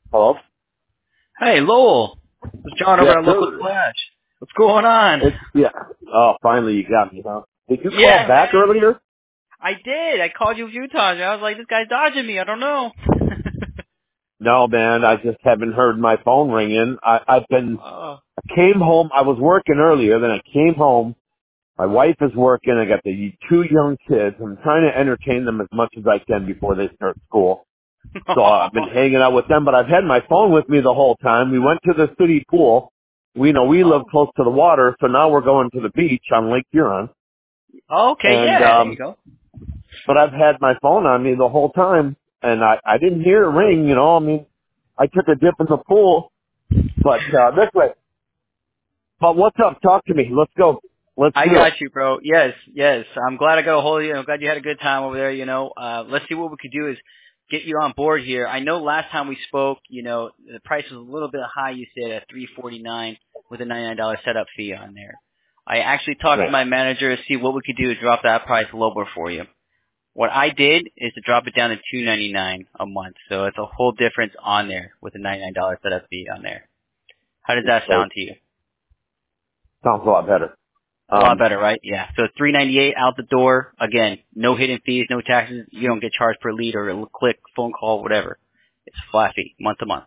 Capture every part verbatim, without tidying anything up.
Hello? Hey, Lowell. It's John over Yes, at Local sir. Flash. What's going on? It's, yeah. Oh, finally you got me, huh? Did you call Yeah, back man. earlier? I did. I called you a few times. I was like, this guy's dodging me. I don't know. No, man. I just haven't heard my phone ringing. I, I've been, oh. I came home. I was working earlier, then I came home. My wife is working. I got the two young kids. I'm trying to entertain them as much as I can before they start school. So I've been hanging out with them, but I've had my phone with me the whole time. We went to the city pool. We know we live oh. close to the water, so now we're going to the beach on Lake Huron. Okay, And, yeah, there you um, go. but I've had my phone on me the whole time, and I, I didn't hear it ring, you know, I mean, I took a dip in the pool, but, uh, this way. But what's up? Talk to me. Let's go. Let's I do it. got you, bro. Yes, yes. I'm glad I got a hold of you. I'm glad you had a good time over there, you know. Uh, let's see what we could do is get you on board here. I know last time we spoke, you know, the price was a little bit high, you said, at three forty-nine with a ninety-nine dollars setup fee on there. I actually talked to Right. my manager to see what we could do to drop that price lower for you. What I did is to drop it down to two ninety-nine a month. So it's a whole difference on there with a ninety-nine dollars setup fee on there. How does that Okay. sound to you? Sounds a lot better. A lot Um, better, right? Yeah. So three ninety-eight out the door. Again, no hidden fees, no taxes. You don't get charged per lead or a click, phone call, whatever. It's a flat fee, month to month.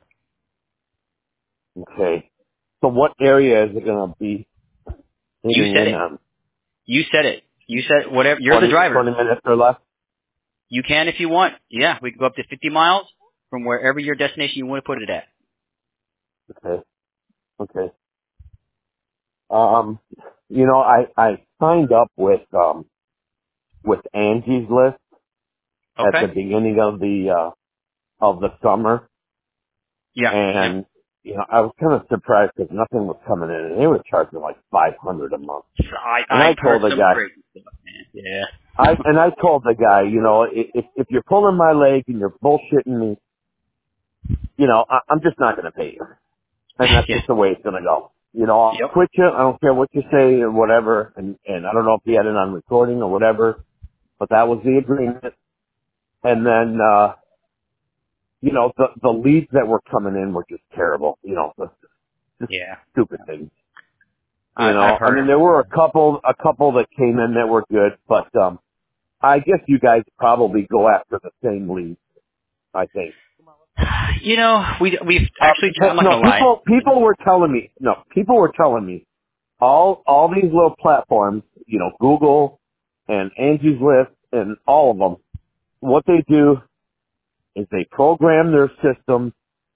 okay. So what area is it going to be You hitting said in it. on? You said it. You said whatever. You're the twenty, driver. twenty minutes or less? You can if you want. Yeah, we can go up to fifty miles from wherever your destination you want to put it at. Okay. Okay. Um, you know, I, I signed up with, um, with Angie's List at the Okay. beginning of the, uh, of the summer. Yeah. Yeah. And, you know, I was kind of surprised because nothing was coming in, and they were charging like five hundred a month. I And I've I heard told the some guy, crazy stuff, man. Yeah. I and I told the guy, you know, i- if if you're pulling my leg and you're bullshitting me, you know, I, I'm just not going to pay you, and that's yeah. just the way it's going to go. You know, I'll Yep. quit you. I don't care what you say or whatever. And and I don't know if he had it on recording or whatever, but that was the agreement. And then, uh, you know, the the leads that were coming in were just terrible. You know, just Yeah. stupid things. You I I've know, I mean, heard. there were a couple, a couple that came in that were good, but, um, I guess you guys probably go after the same lead, I think. You know, we we've Uh, actually. I'm not no, gonna lie. people, people were telling me, no, people were telling me all, all these little platforms, you know, Google and Angie's List and all of them, what they do is they program their system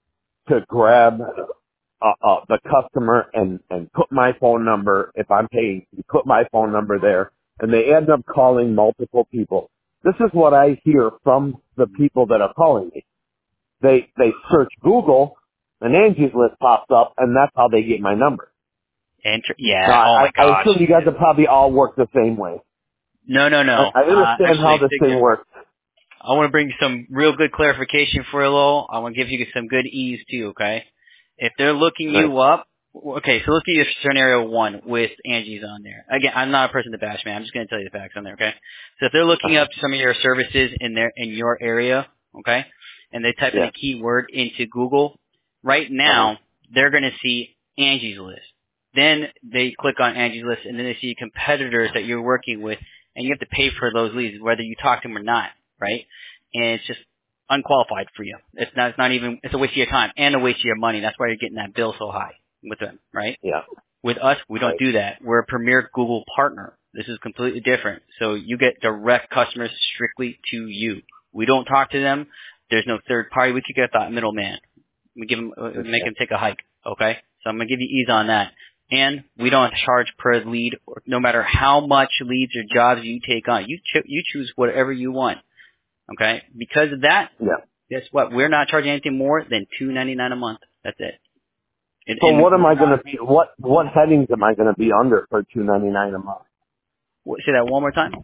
to grab uh, uh, the customer and, and put my phone number, if I'm paying, you put my phone number there, and they end up calling multiple people. This is what I hear from the people that are calling me. They, they search Google, and Angie's List pops up, and that's how they get my number. Inter- Now, yeah. Oh I, my I gosh. assume you guys have probably all work the same way. No, no, I, no. I Uh, understand how actually, this they thing get, works. I want to bring some real good clarification for you, Lowell. I want to give you some good ease too. Okay. If they're looking Right. you up, okay. So look at your scenario one with Angie's on there. Again, I'm not a person to bash, man. I'm just going to tell you the facts on there. Okay. So if they're looking Uh-huh. up some of your services in their in your area, okay, and they type in Yeah. a keyword into Google, right Uh-huh. now they're going to see Angie's List. Then they click on Angie's List, and then they see competitors that you're working with, and you have to pay for those leads, whether you talk to them or not, right? And it's just unqualified for you. It's not, it's not even, it's a waste of your time and a waste of your money. That's why you're getting that bill so high with them, right? Yeah. With us, we don't Right. do that. We're a premier Google partner. This is completely different. So you get direct customers strictly to you. We don't talk to them. There's no third party. We could get that middleman. We give them, make Okay. them take a hike. Okay. So I'm going to give you ease on that. And we don't charge per lead, or no matter how much leads or jobs you take on. You cho- you choose whatever you want. Okay. Because of that, Yeah. guess what? We're not charging anything more than two ninety nine a month. That's it. And, So and what am I going to be, what, what headings am I going to be under for two ninety-nine a month? what, say that one more time.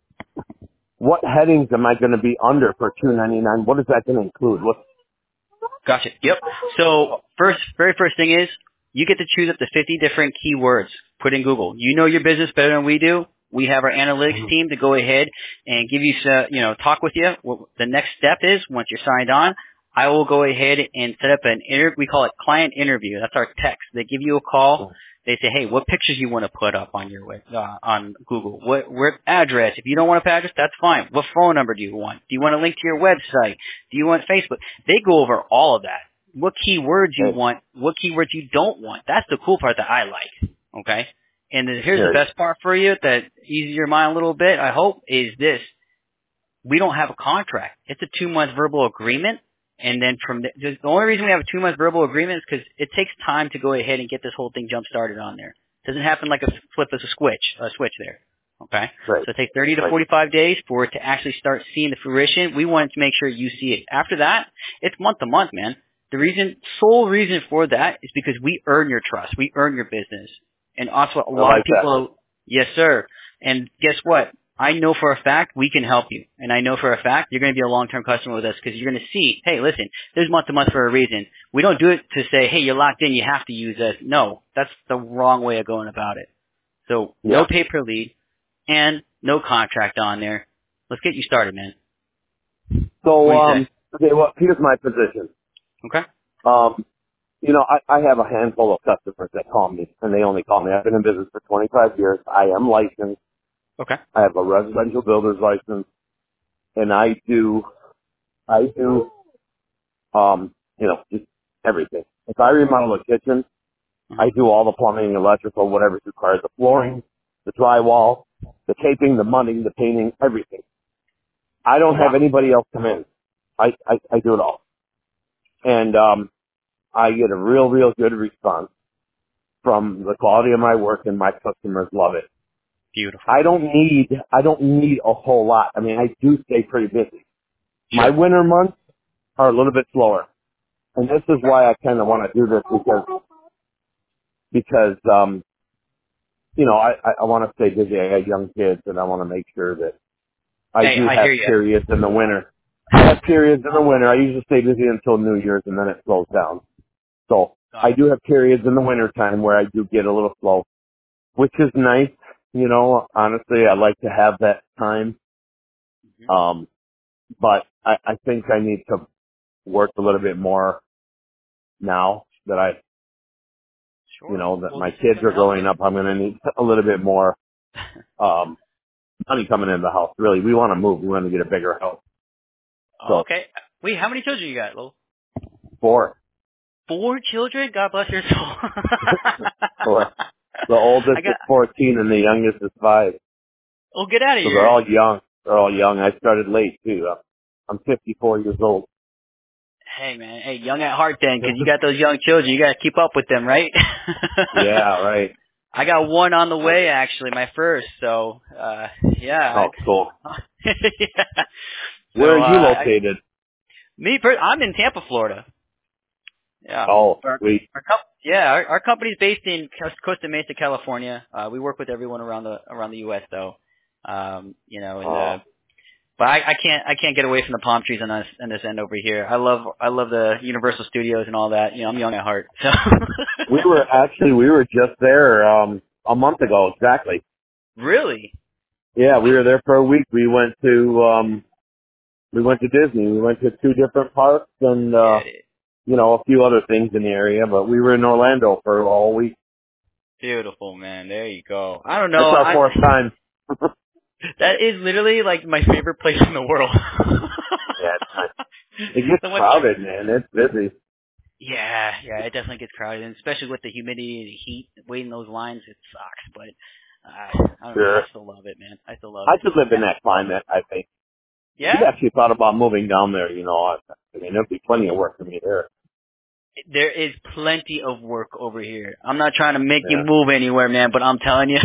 What headings am I going to be under for two ninety-nine? What is that going to include? What? Gotcha. Yep. So first, very first thing is you get to choose up to fifty different keywords. Put in Google. You know your business better than we do. We have our analytics team to go ahead and give you, some, you know, talk with you. What the next step is once you're signed on. I will go ahead and set up an inter- we call it client interview. That's our text. They give you a call. They say, hey, what pictures you want to put up on your web, uh, on Google? What, what address? If you don't want a address, that's fine. What phone number do you want? Do you want a link to your website? Do you want Facebook? They go over all of that. What keywords you Right. want? What keywords you don't want? That's the cool part that I like. Okay. And then here's the Right. best part for you that eases your mind a little bit, I hope, is this. We don't have a contract. It's a two-month verbal agreement. And then from the, the only reason we have a two-month verbal agreement is because it takes time to go ahead and get this whole thing jump-started on there. It doesn't happen like a flip of a switch, a switch there. Okay? Right. So it takes thirty to Right. forty-five days for it to actually start seeing the fruition. We wanted to make sure you see it. After that, it's month to month, man. The reason, sole reason for that is because we earn your trust. We earn your business. And also a I lot like of people, that. yes, sir. And guess what? I know for a fact we can help you. And I know for a fact you're going to be a long-term customer with us because you're going to see, hey, listen, there's month to month for a reason. We don't do it to say, hey, you're locked in, you have to use us. No, that's the wrong way of going about it. So no Yeah. pay per lead and no contract on there. Let's get you started, man. So, What do you um, okay, well, here's my position. Okay? Um, you know, I, I have a handful of customers that call me, and they only call me. I've been in business for twenty-five years. I am licensed. Okay. I have a residential builder's license, and I do, I do, um, you know, just everything. If I remodel a kitchen, I do all the plumbing, electrical, whatever's required, the flooring, the drywall, the taping, the mudding, the painting, everything. I don't have anybody else come in. I, I, I do it all. And, um, I get a real, real good response from the quality of my work, and my customers love it. Beautiful. I don't need, I don't need a whole lot. I mean, I do stay pretty busy. My Sure. winter months are a little bit slower. And this is why I kind of want to do this because, because, um, you know, I, I, I want to stay busy. I got young kids, and I want to make sure that I Hey, do I have hear you. periods in the winter. I have periods in the winter. I usually stay busy until New Year's, and then it slows down. So I do have periods in the winter time where I do get a little slow, which is nice. You know, honestly, I like to have that time. Mhm. Um, but I, I think I need to work a little bit more now that I, you Sure. know, that Well, my this is kids going are to help growing up. I'm going to need a little bit more, um, money coming in the house. Really, we want to move. We want to get a bigger house. you. So Okay. Wait, how many children you got, Lowell? four, Four children? God bless your soul. four. The oldest I is got. fourteen and the youngest is five. Oh, get out of So they're here. all young. They're all young. I started late too. I'm fifty-four years old. Hey, man. Hey, young at heart then, because you got those young children. You got to keep up with them, right? Yeah, right. I got one on the way, actually, my first. So, uh, yeah. Oh, cool. yeah. Where So, are uh, you I, located? me, per- I'm in Tampa, Florida. Yeah. Oh, Our, sweet. our com- yeah, our, our company's based in Cos- Costa Mesa, California. Uh, we work with everyone around the around the U S though. Um, you know, and Oh. uh, but I, I can't I can't get away from the palm trees on this on this end over here. I love I love the Universal Studios and all that. You know, I'm young at heart. So. We were actually, we were just there, um, a month ago, exactly. Really? Yeah, we were there for a week. We went to, um, we went to Disney. We went to two different parks and, Yeah. uh, you know, a few other things in the area, but we were in Orlando for a whole week. Beautiful, man. There you go. I don't That's know. our I fourth time. that is literally like my favorite place in the world. Yeah, it's nice. It gets So much. crowded, man. It's busy. Yeah, yeah, it definitely gets crowded, and especially with the humidity and the heat, waiting those lines, it sucks. But uh, I don't know, Sure. I still love it, man. I still love I it. could live in that climate, I think. We've Yeah, actually thought about moving down there, you know. I, I mean, there'd be plenty of work for me there. there is plenty of work over here. I'm not trying to make you Yeah. move anywhere, man, but I'm telling you,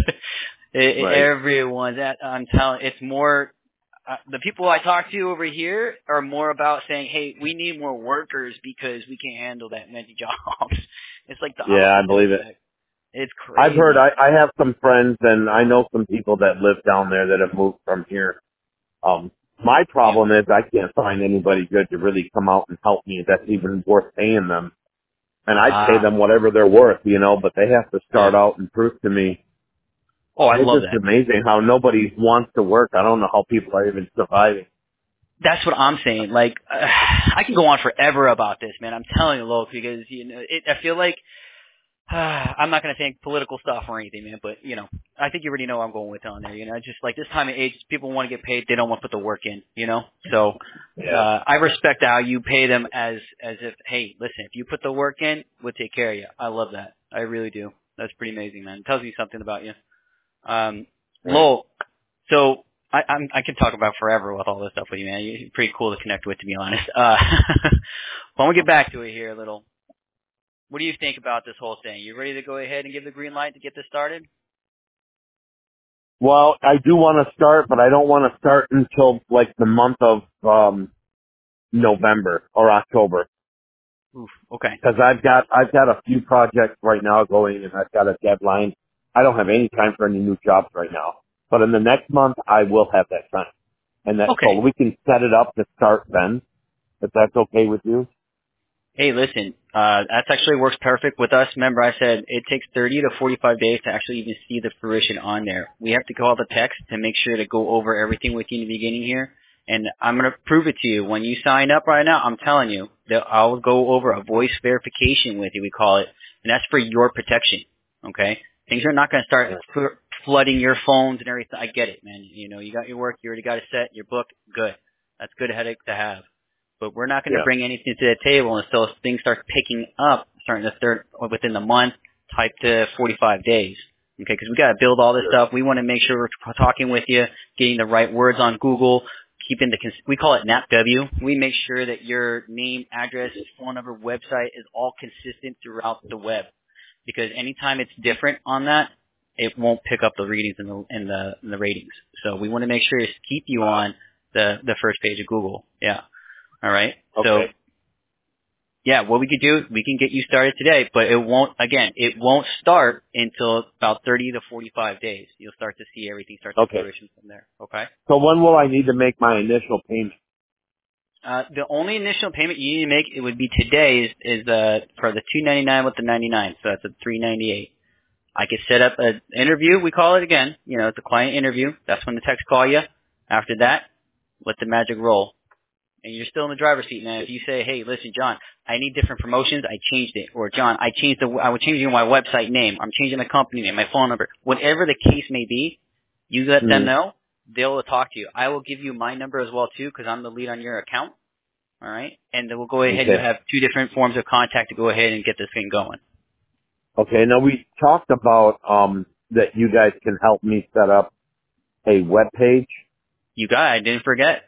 it, Right. everyone's at. I'm telling. It's more. Uh, the people I talk to over here are more about saying, "Hey, we need more workers because we can't handle that many jobs." It's like the Yeah, I opposite believe it. effect. It's I've heard, crazy. I, I have some friends and I know some people that live down there that have moved from here. Um, my Yeah. problem is I can't find anybody good to really come out and help me that's even worth paying them. And I pay Ah. them whatever they're worth, you know, but they have to start Yeah. out and prove to me. Oh, I It's love just that. amazing how nobody wants to work. I don't know how people are even surviving. That's what I'm saying. Like, uh, I can go on forever about this, man. I'm telling you, Loke, because you know, it, I feel like uh, I'm not going to think political stuff or anything, man. But you know, I think you already know where I'm going with on there. You know, it's just like this time of age, people want to get paid. They don't want to put the work in. You know, so Yeah. uh, I respect how you pay them as as if, hey, listen, if you put the work in, we'll take care of you. I love that. I really do. That's pretty amazing, man. It tells me something about you. Um, Right. Lowell, so I, I'm, I can talk about forever with all this stuff with you, man. You're pretty cool to connect with, to be honest. Uh, when we get back to it here a little, what do you think about this whole thing? You ready to go ahead and give the green light to get this started? Well, I do want to start, but I don't want to start until like the month of um November or October. Oof, okay. Because I've got I've got a few projects right now going, and I've got a deadline. I don't have any time for any new jobs right now, but in the next month I will have that time, and that Okay. so we can set it up to start then, if that's okay with you. Hey, listen, uh, that actually works perfect with us. Remember, I said it takes thirty to forty-five days to actually even see the fruition on there. We have to call the text to make sure to go over everything with you in the beginning here. And I'm going to prove it to you. When you sign up right now, I'm telling you that I'll go over a voice verification with you, we call it. And that's for your protection. Okay? Things are not going to start fl- flooding your phones and everything. I get it, man. You know, you got your work, you already got it set, your book, good. That's a good headache to have. But we're not going to Yeah. bring anything to the table until things start picking up, starting the third within the month, type to forty-five days. Okay, because we got to build all this Sure. stuff. We want to make sure we're talking with you, getting the right words on Google, keeping the cons- we call it N A P W. We make sure that your name, address, phone number, website is all consistent throughout the web. Because anytime it's different on that, it won't pick up the readings and the in the, in the ratings. So we want to make sure to keep you on the the first page of Google. Yeah. All right. Okay. So, yeah, what we could do, we can get you started today, but it won't, again, it won't start until about thirty to forty-five days. You'll start to see everything start to Okay. fruition from there. Okay. So when will I need to make my initial payment? Uh, the only initial payment you need to make, it would be today, is, is uh, for the two ninety-nine with the ninety-nine. So that's a three ninety-eight. I could set up an interview. We call it again. You know, it's a client interview. That's when the text call you. After that, let the magic roll. And you're still in the driver's seat, man. If you say, hey, listen, John, I need different promotions, I changed it. Or, John, I changed the, I was changing my website name. I'm changing my company name, my phone number. Whatever the case may be, you let Mm-hmm. them know. They'll talk to you. I will give you my number as well, too, because I'm the lead on your account. All right? And then we'll go ahead. Okay. You have two different forms of contact to go ahead and get this thing going. Okay. Now we talked about um that you guys can help me set up a web page. You got it. I didn't forget.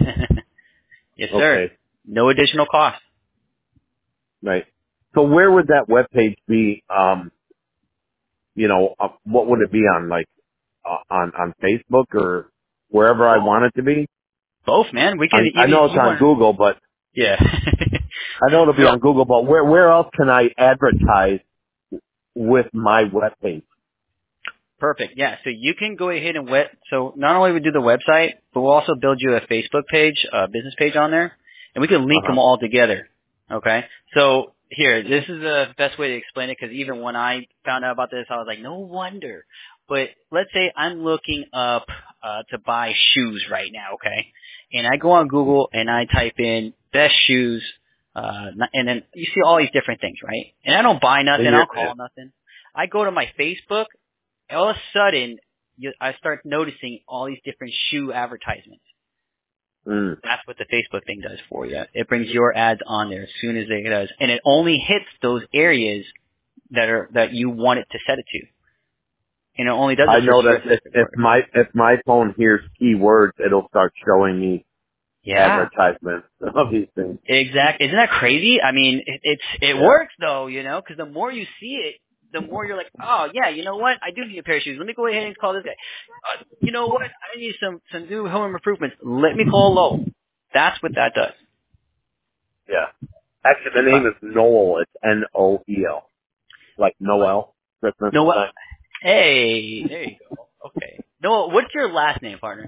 Yes, sir. Okay. No additional cost. Right. So where would that web page be? Um, you know, uh, what would it be on? Like uh, on on Facebook or wherever I want it to be? Both, man. We I, can I even know if it's you on want. Google, but Yeah. I know it'll be No. on Google. But where where else can I advertise with my web page? Perfect. Yeah. So you can go ahead and web. So not only we do the website, but we'll also build you a Facebook page, a business page on there, and we can link Uh them huh. all together. Okay. So here, this is the best way to explain it because even when I found out about this, I was like, no wonder. But let's say I'm looking up uh, to buy shoes right now. Okay. And I go on Google and I type in best shoes, uh, and then you see all these different things, right? And I don't buy nothing. I Yeah. don't call nothing. I go to my Facebook. All of a sudden, you, I start noticing all these different shoe advertisements. Mm. That's what the Facebook thing does for you. It brings your ads on there as soon as it does, and it only hits those areas that are that you want it to set it to, and it only does I it for know that if, specific if words. my if my phone hears keywords, it'll start showing me Yeah, advertisements of these things. exactly. Isn't that crazy? I mean, it, it's it Yeah. works though, you know, because the more you see it, the more you're like, oh yeah, you know what? I do need a pair of shoes. Let me go ahead and call this guy. Uh, you know what? I need some some new home improvements. Let me call Lowe. That's what that does. Yeah. Actually, the Okay. name is Noel. It's N O E L, like Noel, Christmas No what? time. Hey, there you go. Okay. No, what's your last name, partner?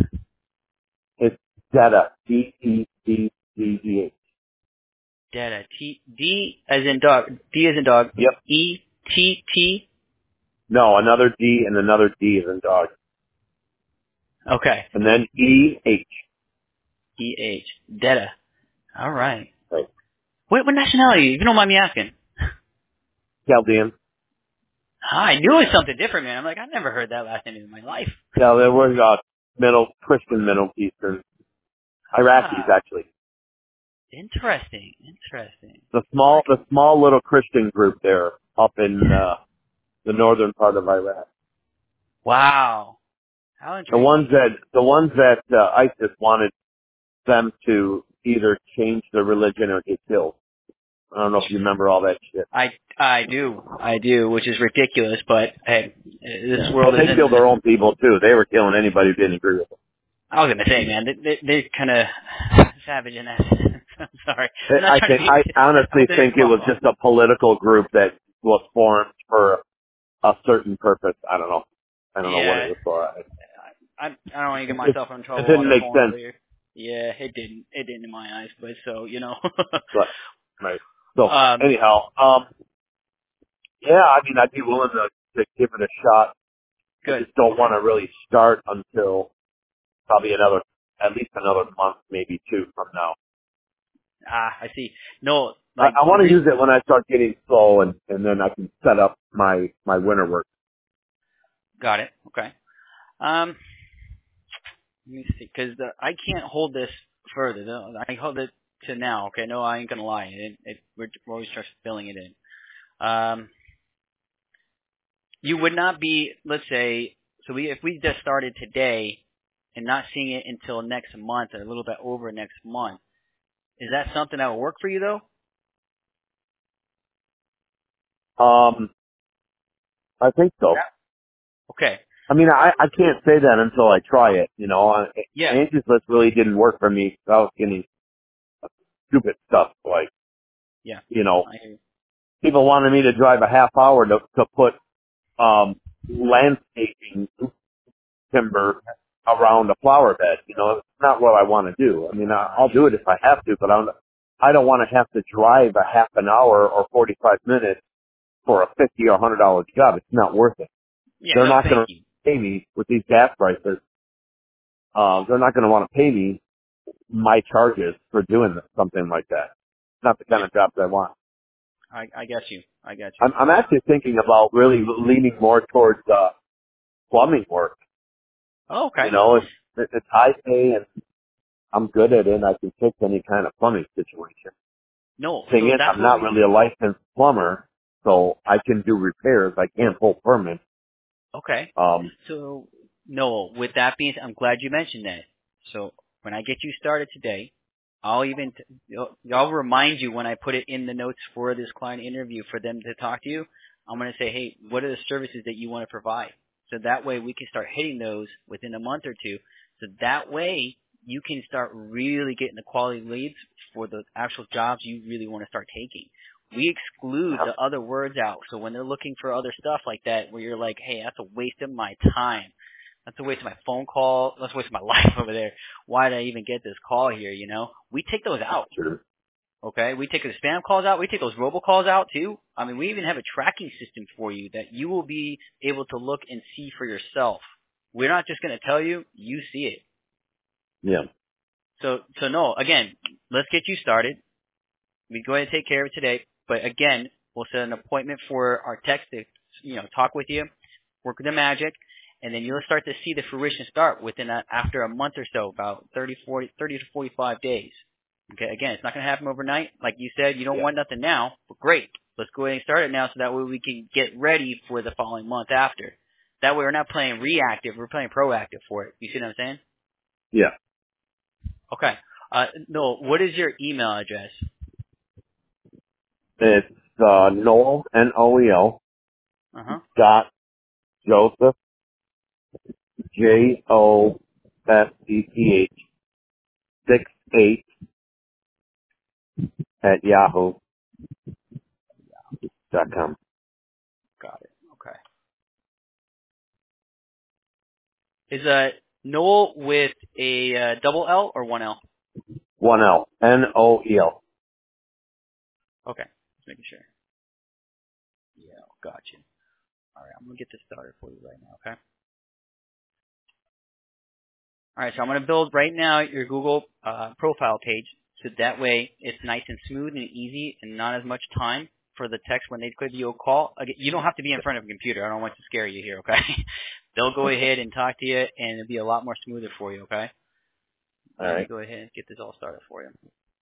It's Detta, D E D D E H. Data. T D as in dog. D as in dog. Yep. E T T. No, another D and another D is in dog. Okay. And then E H. E H. Detta. All right. Right. What, what nationality? If you don't mind me asking. Chaldean. I knew it was something different, man. I'm like, I've never heard that last name in my life. Yeah, there was uh, Middle Christian Middle Eastern Iraqis Ah, actually. interesting. Interesting. The All small right. the small little Christian group there up in uh, the northern part of Iraq. Wow. How The ones intriguing. that the ones that uh, ISIS wanted them to either change their religion or get killed. I don't know if you remember all that shit. I I do. I do, which is ridiculous, but hey, this Well, world they isn't. killed their own people too. They were killing anybody who didn't agree with them. I was gonna say, man, they, they, they're kind of savage in that sense. I'm sorry. I'm not I trying to think be. I honestly That didn't think come it off was well. just a political group that was formed for a certain purpose. I don't know. I don't know what it Yeah, was for. It, I I don't want to get it, myself in it trouble on didn't the make phone sense. earlier. Yeah, it didn't. It didn't in my eyes, but so you know. But right. So um, anyhow, um, yeah, I mean, I'd be willing to, to give it a shot. I good. just don't want to really start until probably another, at least another month, maybe two from now. Ah, I see. No, I, like I the want to re- use it when I start getting slow, and and then I can set up my my winter work. got it. Okay. Um, let me see, because I can't hold this further. No, I hold it to now. Okay, no, I ain't gonna lie. It, it, we're, we're always just filling it in. Um, you would not be, let's say, so we if we just started today and not seeing it until next month or a little bit over next month, is that something that would work for you though? Um, I think so. Yeah. Okay. I mean, I I can't say that until I try it. You know, I, Yeah. Angie's List really didn't work for me. I was getting stupid stuff like, Yeah. you know, I hear you. people wanted me to drive a half hour to to put um landscaping timber around a flower bed. You know, it's not what I want to do. I mean, I, I'll do it if I have to, but I don't, I don't want to have to drive a half an hour or forty-five minutes for a fifty or one hundred dollar job. It's not worth it. Yeah. They're No, not going thank to you. pay me with these gas prices. Uh, they're not going to want to pay me my charges for doing this, something like that. It's not the kind Yeah. of job that I want. I I get you. I get you. I'm, I'm actually thinking about really leaning more towards uh, plumbing work. Oh, You okay. know, it's, it's high pay and I'm good at it. And I can fix any kind of plumbing situation. No, Thing so is, that's I'm what not we. really a licensed plumber, so I can do repairs. I can't pull permits. Okay. Um, So, no, with that being said, I'm glad you mentioned that. So, when I get you started today, I'll even, t- I'll remind you when I put it in the notes for this client interview for them to talk to you. I'm going to say, hey, what are the services that you want to provide? So that way we can start hitting those within a month or two. So that way you can start really getting the quality leads for the actual jobs you really want to start taking. We exclude the other words out. So when they're looking for other stuff like that, where you're like, hey, that's a waste of my time. That's a waste of my phone call. That's a waste of my life over there. Why did I even get this call here, you know? We take those out, sure. okay? We take the spam calls out. We take those robocalls out too. I mean, we even have a tracking system for you that you will be able to look and see for yourself. We're not just going to tell you, you see it. Yeah. So, so no, again, let's get you started. We go ahead and take care of it today. But again, we'll set an appointment for our text to, you know, talk with you, work with the magic, and then you'll start to see the fruition start within a, after a month or so, about thirty, forty, thirty to forty-five days. Okay, again, it's not going to happen overnight. Like you said, you don't Yeah. want nothing now, but great. Let's go ahead and start it now so that way we can get ready for the following month after. That way we're not playing reactive, we're playing proactive for it. You see what I'm saying? Yeah. Okay. Uh, no, what is your email address? It's uh, Noel, N O E L, Uh-huh. dot Joseph, J O S E P H, six eight at yahoo dot com. Got it. Okay. Is uh Noel with a uh, double L or one L? One L, N O E L. Okay, just making sure. Yeah, gotcha. All right, I'm gonna get this started for you right now. Okay. All right, so I'm going to build right now your Google uh, profile page, so that way it's nice and smooth and easy and not as much time for the text when they give you a call. Again, you don't have to be in front of a computer. I don't want to scare you here, okay? They'll go ahead and talk to you, and it'll be a lot more smoother for you, okay? All Let me right. go ahead and get this all started for you.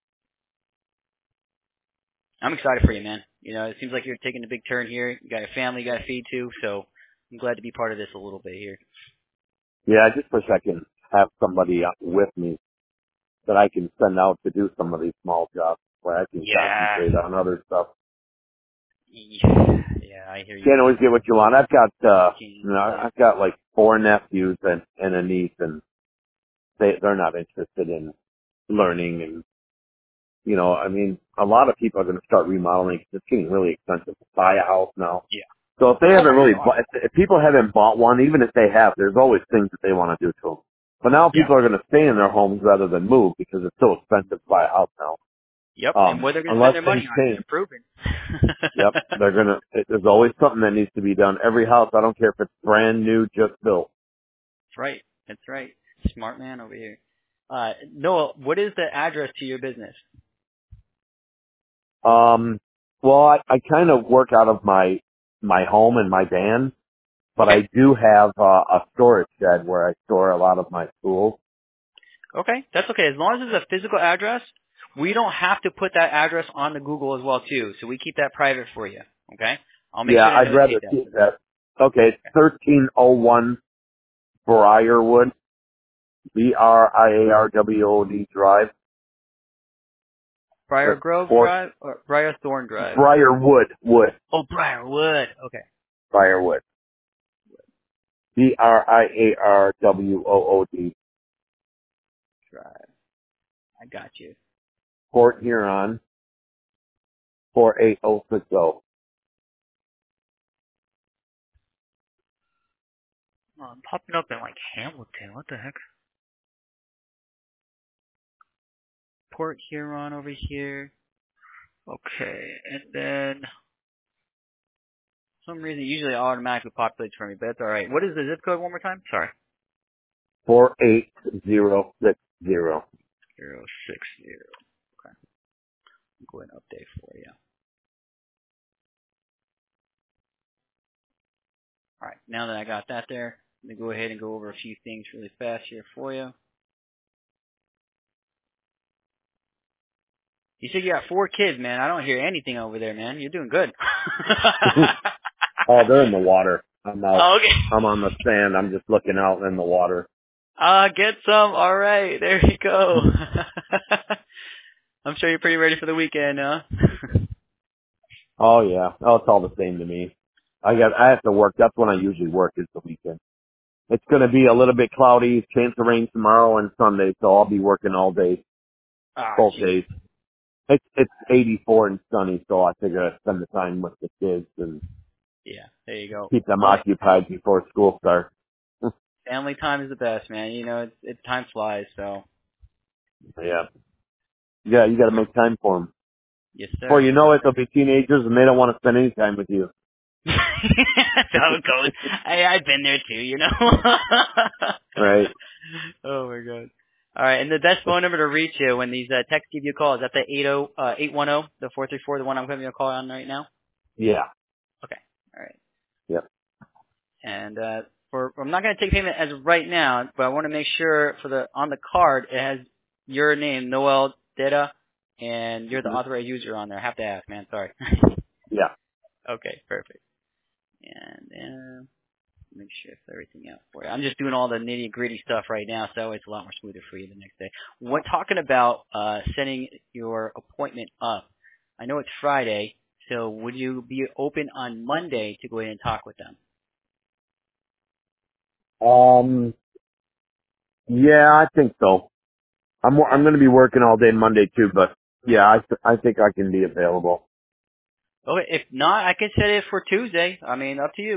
I'm excited for you, man. You know, it seems like you're taking a big turn here. You got a family you got to feed too, so I'm glad to be part of this a little bit here. Yeah, just wish I can have somebody up with me that I can send out to do some of these small jobs where I can Yeah. concentrate on other stuff. Yeah, yeah, I hear you, Can't always man. get what you want. I've got, uh, Can't you know, say. I've got like four nephews and, and a niece, and they, they're not interested in learning. And, you know, I mean, a lot of people are going to start remodeling. It's getting really expensive to buy a house now. Yeah. So if they Oh haven't my really, God. bought, if, if people haven't bought one, even if they have, there's always things that they want to do to them. But now Yeah. people are going to stay in their homes rather than move because it's so expensive to buy a house now. Yep, and Um, what they're going to spend unless their things money on, change. they're proven. Yep, they're gonna. It, there's always something that needs to be done. Every house, I don't care if it's brand new, just built. That's right. That's right. Smart man over here. Uh, Noah, what is the address to your business? Um, well, I, I kind of work out of my my home and my van, but Okay. I do have uh, a storage shed where I store a lot of my tools. Okay, that's okay. As long as it's a physical address, we don't have to put that address on the Google as well too. So we keep that private for you. Okay. I'll make Yeah, sure to I'd notate rather that keep for them. that. Okay, it's thirteen oh one Briarwood, B R I A R W O D Drive. Briar That's Grove Fort Drive or Briar Thorn Drive? Briarwood, Wood, Oh, Briarwood. Okay. Briarwood. B R I A R W O O D. Drive. I got you. Port Huron, four eight oh six oh. Oh, I'm popping up in like Hamilton. What the heck? Port Huron over here. Okay, and then for some reason usually it automatically populates for me, but that's all right. What is the zip code one more time? Sorry. four eight zero six zero. Zero six zero. Okay. I'll go ahead and update for you. All right. Now that I got that there, let me go ahead and go over a few things really fast here for you. You said you got four kids, man. I don't hear anything over there, man. You're doing good. Oh, they're in the water. I'm out. Okay. I'm on the sand. I'm just looking out in the water. Uh, get some. All right. There you go. I'm sure you're pretty ready for the weekend, huh? Oh yeah. Oh, it's all the same to me. I got, I have to work. That's when I usually work is the weekend. It's going to be a little bit cloudy, chance of rain tomorrow and Sunday, so I'll be working all day, Ah, both jeez. days. It's, it's eighty-four and sunny, so I figure I spend the time with the kids and Yeah, there you go. keep them Well, occupied before school starts. family time is the best, man. You know, it's, it time flies, so. Yeah. Yeah, you got to make time for them. Yes, Before sir. you know it, they'll be teenagers and they don't want to spend any time with you. That's how it goes. I, I've been there too, you know. Right. Oh my god. All right, and the best phone number to reach you when these uh, texts give you a call is that the eight zero uh eight one zero the four three four, the one I'm giving you a call on right now. Yeah. Okay. All right. Yep. And uh, for I'm not going to take payment as of right now, but I want to make sure for the on the card it has your name, Noel Data, and you're the hmm authorized user on there. I have to ask, man. Sorry. Yeah. Okay, perfect. And then make sure it's everything out for you. I'm just doing all the nitty gritty stuff right now, so it's a lot more smoother for you the next day. What talking about uh, setting your appointment up? I know it's Friday, so would you be open on Monday to go ahead and talk with them? Um. Yeah, I think so. I'm I'm going to be working all day Monday too, but yeah, I th- I think I can be available. Okay, if not, I can set it for Tuesday. I mean, up to you.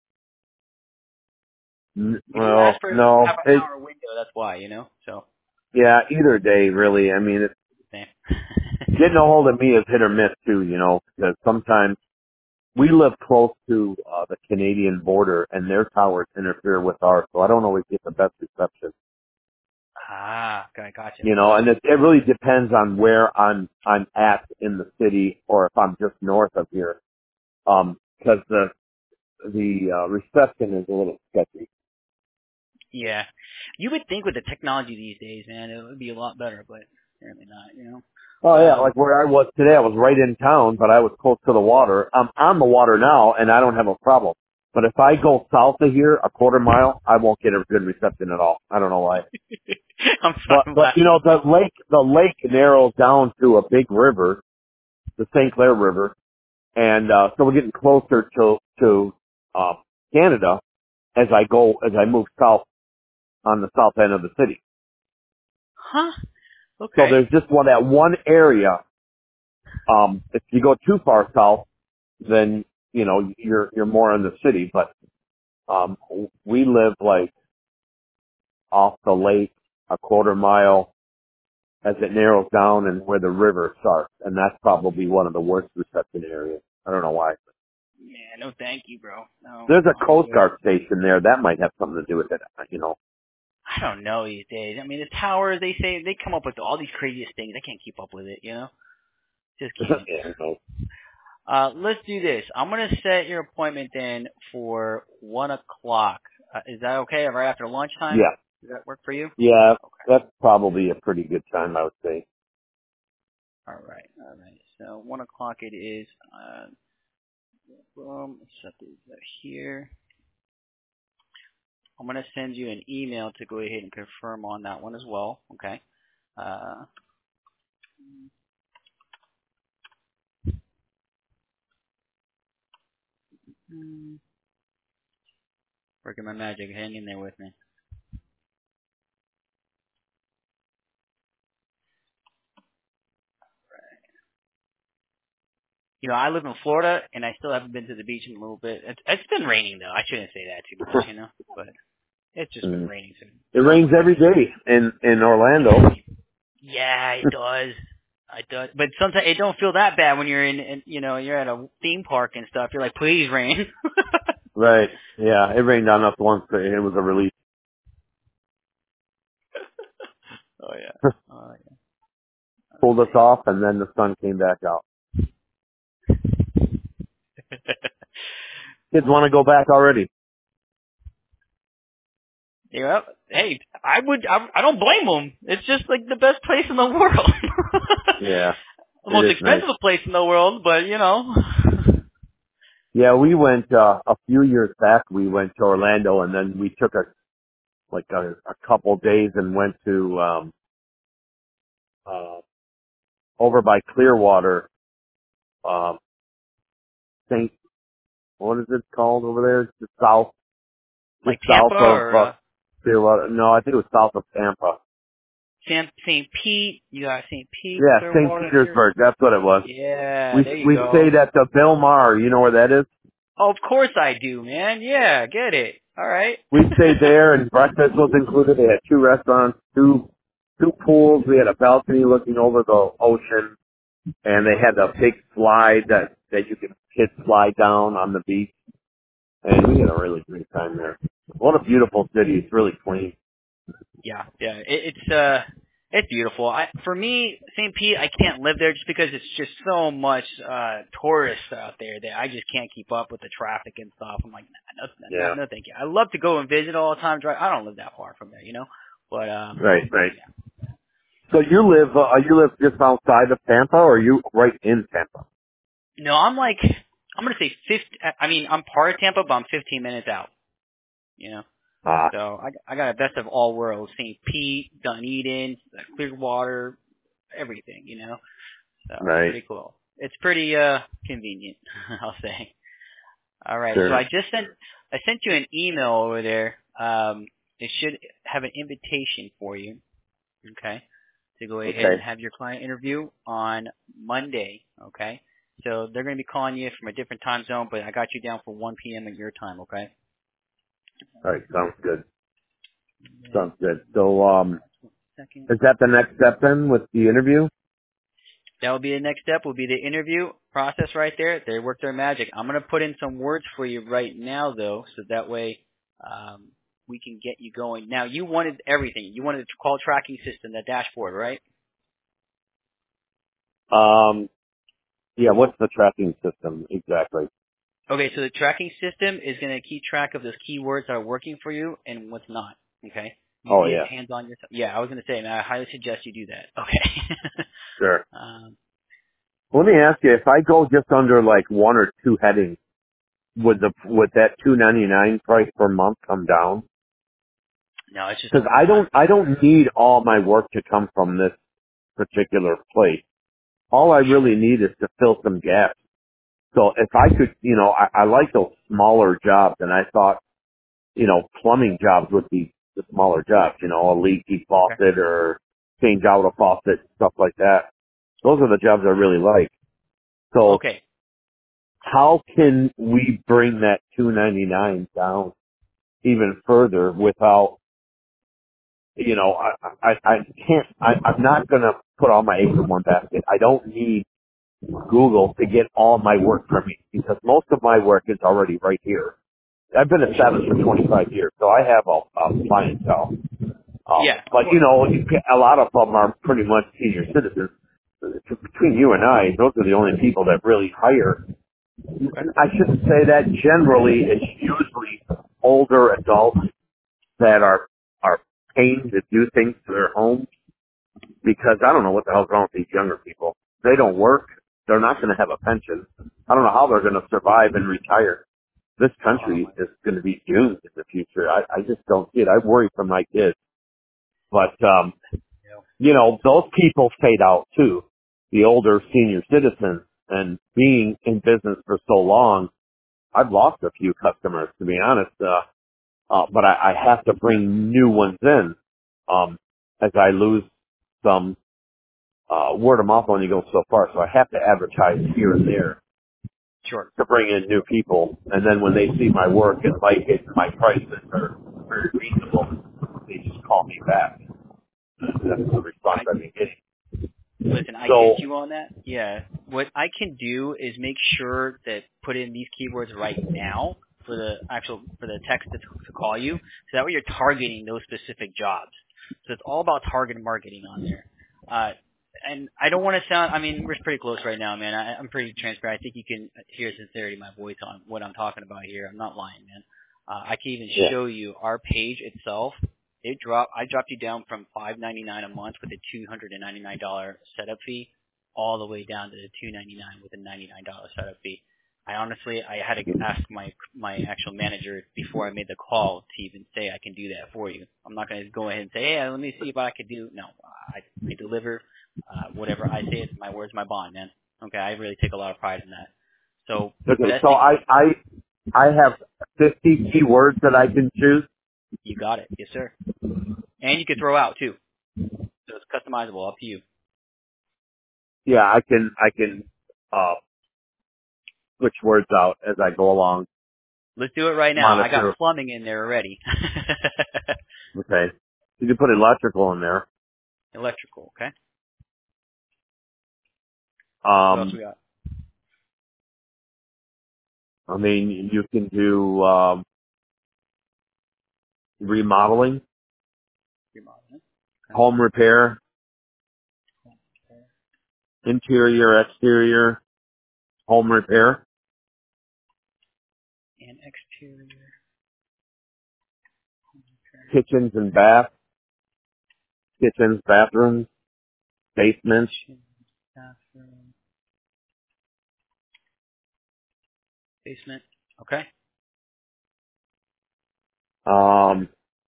N- We do Well, ask for no. half an It, hour window. That's why, you know. So, yeah, either day really. I mean, it, same. getting a hold of me is hit or miss too. You know, because sometimes we live close to uh, the Canadian border, and their towers interfere with ours, so I don't always get the best reception. Ah, okay, gotcha. You know, and it, it really depends on where I'm I'm at in the city, or if I'm just north of here. Um, because the the uh, reception is a little sketchy. Yeah. You would think with the technology these days, man, it would be a lot better, but apparently not, you Oh know. yeah, Um, like where I was today, I was right in town, but I was close to the water. I'm on the water now, and I don't have a problem. But if I go south of here a quarter mile, I won't get a good reception at all. I don't know why. I'm sorry, But I'm but you laughing. know the lake the lake narrows down to a big river, the Saint Clair River, and uh, so we're getting closer to to uh, Canada as I go as I move south on the south end of the city. Huh? So Okay. there's just one that one area. Um, if you go too far south, then you know you're you're more in the city. But um, we live like off the lake, a quarter mile as it narrows down, and where the river starts, and that's probably one of the worst reception areas. I don't know why. Man, no thank you, bro. No, There's a I'm Coast good. Guard station there. That might have something to do with it. You know. I don't know these days. I mean, the towers, they say, they come up with all these craziest things. I can't keep up with it, you know? Just can't. Yeah, I know. Uh, let's do this. I'm going to set your appointment then for one o'clock. Uh, is that okay? Right after lunchtime? Yeah. Does that work for you? Yeah, Okay. that's probably a pretty good time, I would say. All right. All right. So one o'clock it is. Uh, boom. Let's set these up here. I'm going to send you an email to go ahead and confirm on that one as well. Okay. Uh, hmm, working my magic. Hang in there with me. You know, I live in Florida, and I still haven't been to the beach in a little bit. It's, it's been raining, though. I shouldn't say that too much, you know, but it's just been Mm. raining. So It not rains much. every day in in Orlando. Yeah, it does. It does. But sometimes it don't feel that bad when you're in, in, you know, you're at a theme park and stuff. You're like, please rain. Right. Yeah, it rained on us once. But it was a relief. Oh, yeah. Oh, yeah. Pulled us off, and then the sun came back out. Kids want to go back already. Yeah, hey, I would, I, I don't blame them. It's just like the best place in the world. Yeah, The it most is nice. expensive place in the world, but you know. Yeah, we went uh, a few years back. We went to Orlando, and then we took a like a, a couple days and went to um uh over by Clearwater, um Saint what is it called over there? Just south, just Like south Tampa of or uh, uh, Clearwater. No, I think it was south of Tampa. San Saint Pete. You got Saint Pete, Yeah, Saint Clearwater here. Petersburg. That's what it was. Yeah, We there you we go. stayed at the Bill Maher. You know where that is? Oh, of course I do, man. Yeah, get it. All right. We stayed there, and breakfast was included. They had two restaurants, two two pools. We had a balcony looking over the ocean, and they had a big slide that that you could kids slide down on the beach. And we had a really great time there. What a beautiful city. It's really clean. Yeah, yeah. It, it's uh, it's beautiful. I for me, Saint Pete, I can't live there just because it's just so much uh tourists out there that I just can't keep up with the traffic and stuff. I'm like, nah, no, Yeah. no, no, thank you. I love to go and visit all the time. Drive. I don't live that far from there, you know. But um, Right, right. yeah. So you live, uh, you live just outside of Tampa, or are you right in Tampa? No, I'm like, I'm gonna say fifty. I mean, I'm part of Tampa, but I'm fifteen minutes out. You know. Ah, So I, I got a best of all worlds: Saint Pete, Dunedin, Clearwater, everything. You know. So it's right. pretty cool. It's pretty uh convenient, I'll say. All right. So Sure. I just sent I sent you an email over there. Um, it should have an invitation for you. Okay. To go ahead and Okay. have your client interview on Monday. Okay. So they're going to be calling you from a different time zone, but I got you down for one p.m. at your time. Okay. All right. Sounds good. Monday, Sounds good. So, um, second. is that the next step then with the interview? That will be the next step. Will be the interview process right there. They work their magic. I'm gonna put in some words for you right now, though, so that way um, we can get you going. Now, you wanted everything. You wanted a call tracking system, that dashboard, right? Um, yeah, what's the tracking system exactly? Okay, so the tracking system is going to keep track of those keywords that are working for you and what's not. Okay? You Oh see it yeah, hands-on yourself. Yeah, I was going to say, man, I highly suggest you do that. Okay. sure. um, Let me ask you, if I go just under like one or two headings, would the would that two ninety nine price per month come down? no, it's just a Because I one-time don't I don't need all my work to come from this particular place. All I Sure. really need is to fill some gaps. So if I could, you know, I, I like those smaller jobs, and I thought, you know, plumbing jobs would be the smaller jobs, you know, a leaky Okay. faucet or change out a faucet, stuff like that. Those are the jobs I really like. So Okay. how can we bring that two ninety-nine down even further without, you know, I, I, I can't, I, I'm not going to put all my eggs in one basket. I don't need Google to get all my work from me because most of my work is already right here. I've been established for twenty-five years, so I have a, a clientele. Um, Yeah, of but you course. know, you can, a lot of them are pretty much senior citizens. Between you and I, those are the only people that really hire. Okay. I shouldn't say that. Generally, it's usually older adults that are are paying to do things to their homes because I don't know what the hell's wrong with these younger people. They don't work. They're not going to have a pension. I don't know how they're going to survive and retire. This Oh country my. is going to be doomed in the future. I, I just don't see it. I worry for my kids. But, um, you know, those people fade out too. The older senior citizens, and being in business for so long, I've lost a few customers, to be honest. Uh, uh, but I, I have to bring new ones in, um, as I lose some, uh, word of mouth only goes so far. So I have to advertise here and there Sure. to bring in new people. And then when they see my work and like it, my prices are very reasonable, they just call me back. That's the response I I've been getting. listen. I So, get you on that. Yeah. What I can do is make sure that put in these keywords right now for the actual for the text to, to call you, so that way you're targeting those specific jobs. So it's all about target marketing on there. Uh, and I don't want to sound. I mean, we're pretty close right now, man. I, I'm pretty transparent. I think you can hear sincerity in my voice on what I'm talking about here. I'm not lying, man. Uh, I can even yeah. show you our page itself. It dropped. I dropped you down from five ninety nine a month with a two hundred and ninety nine dollar setup fee, all the way down to the two ninety nine with a ninety nine dollar setup fee. I honestly, I had to ask my my actual manager before I made the call to even say I can do that for you. I'm not going to go ahead and say, hey, let me see what I could do. No, I I deliver. Uh, whatever I say, it's my words, my bond, man. Okay, I really take a lot of pride in that. So the Okay, best so thing, I, I, I have fifty keywords that I can choose. you got it, yes sir. And you can throw out too, so it's customizable, up to you. Yeah, I can, I can, uh, switch words out as I go along, Let's do it right now. I got monitor. plumbing in there already. Okay. You can put electrical in there. Electrical, okay? What else Um, we got? I mean, you can do, um, remodeling, Remodeling. Okay. home repair, interior, exterior, home repair, And exterior. kitchens and baths, kitchens, bathrooms, basements. Kitchen, bathroom, basement. Okay. Um,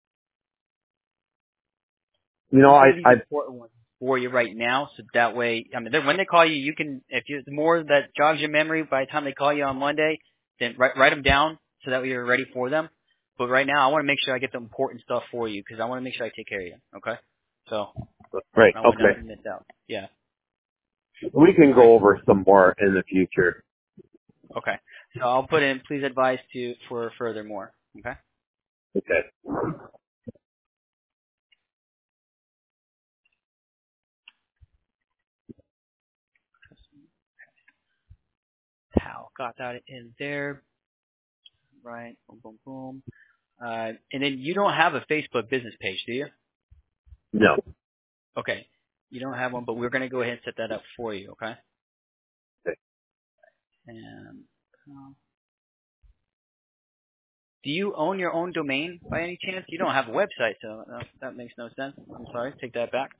you I'm know, gonna I, save these I, important ones for you right now, so that way, I mean, then when they call you, you can, if you, the more that jogs your memory by the time they call you on Monday, then write, write them down so that way you're ready for them. But right now, I want to make sure I get the important stuff for you because I want to make sure I take care of you. Okay. So great, I want okay. nothing missed out. Yeah. We can All right. go over some more in the future. Okay. So I'll put in please advise to for furthermore. Okay. Okay. Pal got that in there. Right. Boom, boom, boom. Uh, and then you don't have a Facebook business page, do you? No. Okay. You don't have one, but we're going to go ahead and set that up for you, okay? Okay. And uh, do you own your own domain by any chance? You don't have a website, so that, that makes no sense. I'm sorry. Take that back.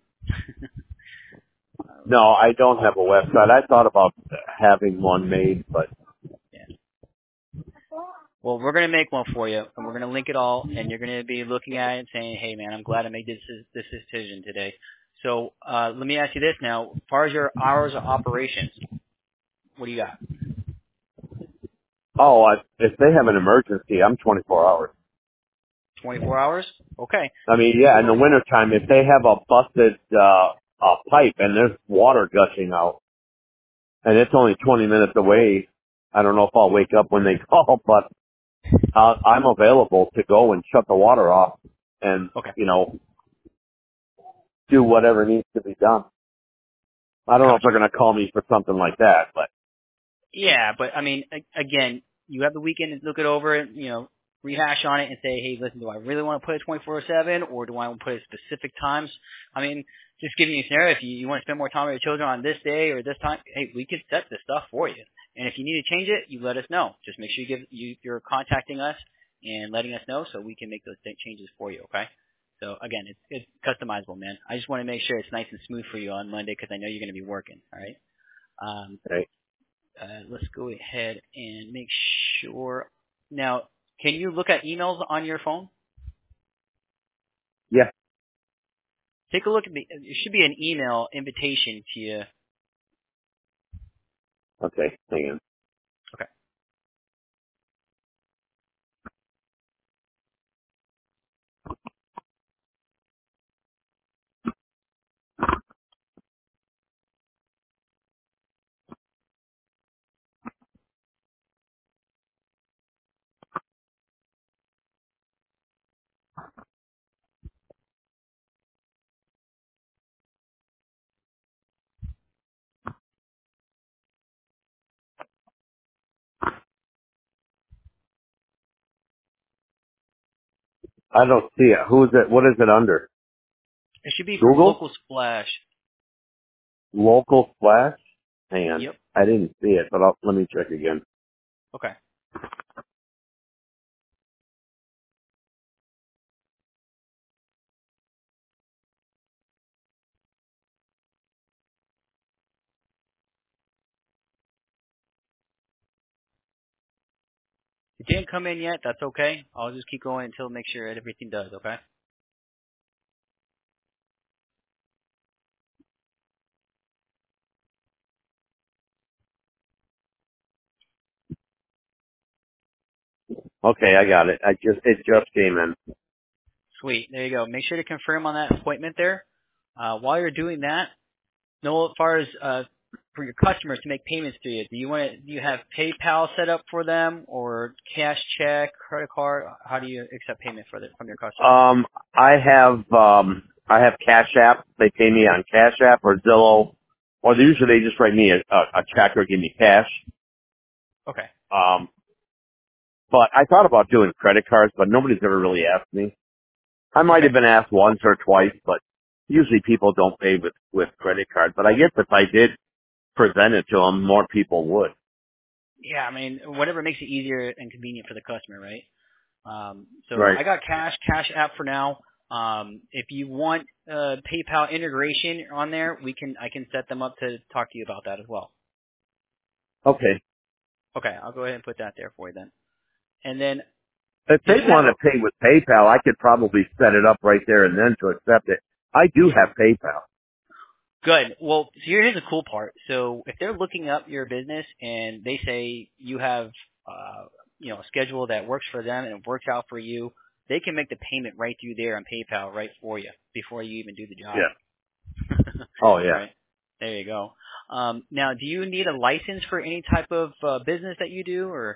No, I don't have a website. I thought about having one made, but Yeah. Well, we're going to make one for you, and we're going to link it all, and you're going to be looking at it and saying, hey, man, I'm glad I made this this decision today. So uh, let me ask you this now. As far as your hours of operations, what do you got? oh, I, if they have an emergency, I'm twenty-four hours. twenty-four hours? Okay. I mean, yeah, in the wintertime, if they have a busted uh, a pipe and there's water gushing out, and it's only twenty minutes away, I don't know if I'll wake up when they call, but uh, I'm available to go and shut the water off and, Okay. you know, do whatever needs to be done. I don't know if Gotcha. they're going to call me for something like that, but Yeah, but I mean, a- again, you have the weekend to look it over and, you know, rehash on it and say, hey, listen, do I really want to put it twenty-four seven or do I want to put it specific times? I mean, just giving you a scenario, if you, you want to spend more time with your children on this day or this time, hey, we can set this stuff for you. And if you need to change it, you let us know. Just make sure you give, you, you're contacting us and letting us know so we can make those th- changes for you, okay? So again, it's, it's customizable, man. I just want to make sure it's nice and smooth for you on Monday because I know you're going to be working, all right? Um, okay. uh, let's go ahead and make sure. Now, can you look at emails on your phone? Yeah. Take a look at the. It should be an email invitation to you. Okay. Hang on. Okay. I don't see it. Who is it? What is it under? It should be from Google? Local Splash. Local Flash? Hang on. Yep. I didn't see it, but I'll, let me check again. Okay. If it didn't come in yet, that's okay. I'll just keep going until make sure that everything does. Okay. Okay, I got it. I just it just came in. Sweet. There you go. Make sure to confirm on that appointment there. Uh, while you're doing that, no, as far as uh, for your customers to make payments to you, do you want to, do you have PayPal set up for them or cash check, credit card? How do you accept payment for the, from your customers? Um, I have um, I have Cash App. They pay me on Cash App or Zillow, or usually they just write me a, a, a check or give me cash. Okay. Um, but I thought about doing credit cards, but nobody's ever really asked me. I might Okay. have been asked once or twice, but usually people don't pay with with credit cards. But I guess if I did present it to them, more people would. Yeah, I mean, whatever makes it easier and convenient for the customer, right? Um, so Right. I got cash, cash app for now. Um, if you want uh, PayPal integration on there, we can, I can set them up to talk to you about that as well. Okay. Okay, I'll go ahead and put that there for you then. And then, If do they you have want a, to pay with PayPal, I could probably set it up right there and then to accept it. I do yeah. have PayPal. Good. Well, so here's the cool part. So if they're looking up your business and they say you have, uh, you know, a schedule that works for them and it works out for you, they can make the payment right through there on PayPal right for you before you even do the job. Yeah. Oh All yeah. right. There you go. Um, now, do you need a license for any type of uh, business that you do, or?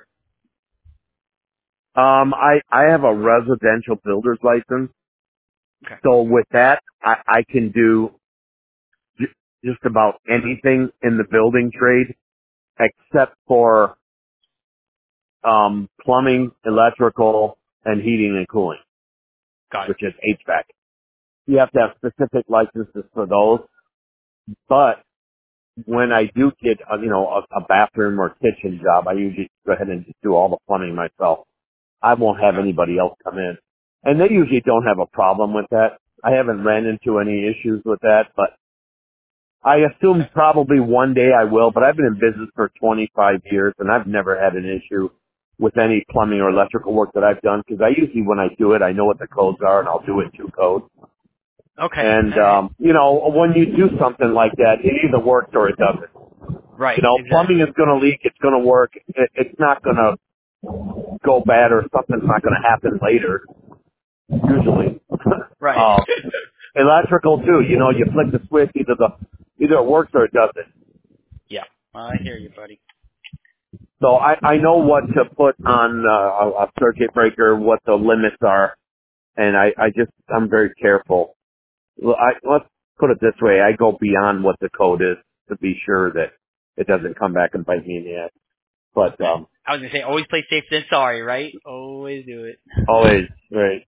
Um, I I have a residential builder's license, Okay. so with that, I I can do j- just about anything in the building trade except for um plumbing, electrical, and heating and cooling, Got it. which is H V A C. You have to have specific licenses for those. But when I do get, a, you know, a, a bathroom or kitchen job, I usually go ahead and just do all the plumbing myself. I won't have anybody else come in. And they usually don't have a problem with that. I haven't ran into any issues with that, but I assume probably one day I will, but I've been in business for twenty-five years and I've never had an issue with any plumbing or electrical work that I've done because I usually, when I do it, I know what the codes are and I'll do it to code. Okay. And, All right. um, you know, when you do something like that, it either works or it doesn't. Right. You know, Exactly. plumbing is going to leak, it's going to work, it, it's not going to go bad or something's not going to happen later, usually. Right. um, electrical too, you know, you flick the switch, either the either it works or it doesn't. Yeah. I hear you, buddy. So I, I know what to put on uh, a, a circuit breaker, what the limits are, and I, I just, I'm very careful. Well, I, let's put it this way, I go beyond what the code is to be sure that it doesn't come back and bite me in the ass. But, um, I was gonna say, always play safe than sorry, right? Always do it. always, right.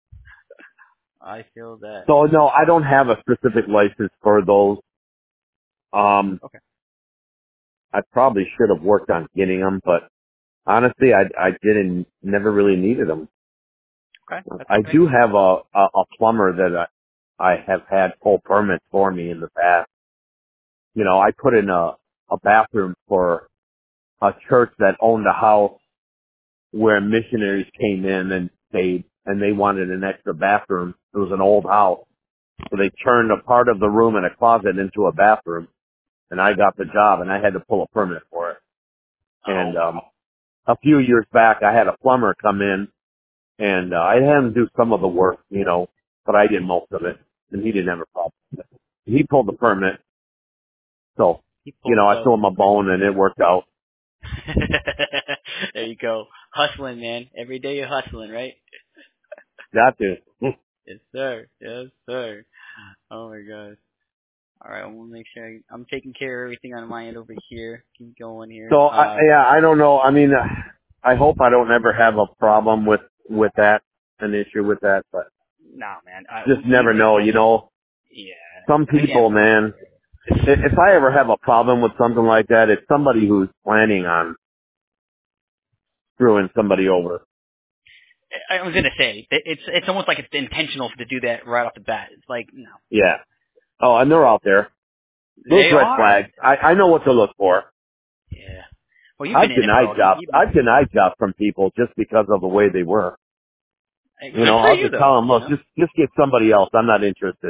I feel that. So no, I don't have a specific license for those. Um, Okay. I probably should have worked on getting them, but honestly, I, I didn't, never really needed them. Okay. That's I okay. do have a, a, a plumber that I, I have had pull permits for me in the past. You know, I put in a, a bathroom for a church that owned a house where missionaries came in and stayed, and they wanted an extra bathroom. It was an old house. So they turned a part of the room and a closet into a bathroom, and I got the job, and I had to pull a permit for it. Oh And um, wow. a few years back, I had a plumber come in, and uh, I had him do some of the work, you know, but I did most of it, and he didn't have a problem with it. He pulled the permit, so, He you pulled know, it I up. threw him a bone, and it worked out. There you go. Hustling, man. Every day you're hustling, right? Got to. Yes, sir. Yes, sir. Oh my gosh. All right, I want to make sure I, I'm taking care of everything on my end over here. Keep going here. So, I, Uh, yeah, I don't know. I mean, uh, I hope I don't ever have a problem with, with that, an issue with that, but nah, man. I, just we never did. know, you know. Yeah. Some Again. people, man, i- if I ever have a problem with something like that, it's somebody who's planning on screwing somebody over. I was gonna say it- it's it's almost like it's intentional to do that right off the bat. It's like no, Yeah. Oh, and they're out there. Those they red are. flags, I, I know what to look for. Yeah. Well, you've been I've in it for denied all. You, jobs. you've been. I've denied jobs from people just because of the way they were. Hey, You good know, for I'll you just though. tell them, You look, know. just just get somebody else. I'm not interested.